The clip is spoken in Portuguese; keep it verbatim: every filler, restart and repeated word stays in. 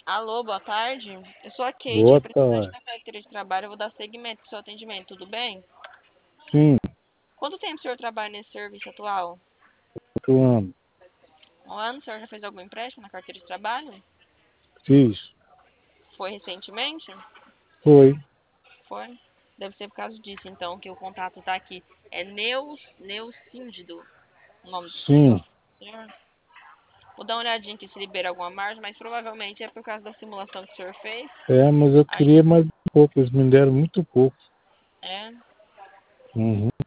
Alô, boa tarde. Eu sou a Kate, Boa representante tarde. da carteira de trabalho. Eu vou dar seguimento para o seu atendimento, tudo bem? Sim, Quanto tempo o senhor trabalha nesse serviço atual? quatro anos. Um ano? O senhor já fez algum empréstimo na carteira de trabalho? Fiz. Foi recentemente? Foi. Foi. Deve ser por causa disso, então, que o contato está aqui. É Neus, Neucíndido, o nome do Sim. senhor? Senhor? Vou dar uma olhadinha aqui se libera alguma margem, mas provavelmente é por causa da simulação que o senhor fez. É, mas eu Aí, queria mais um pouco. Eles me deram muito pouco. é. Uhum.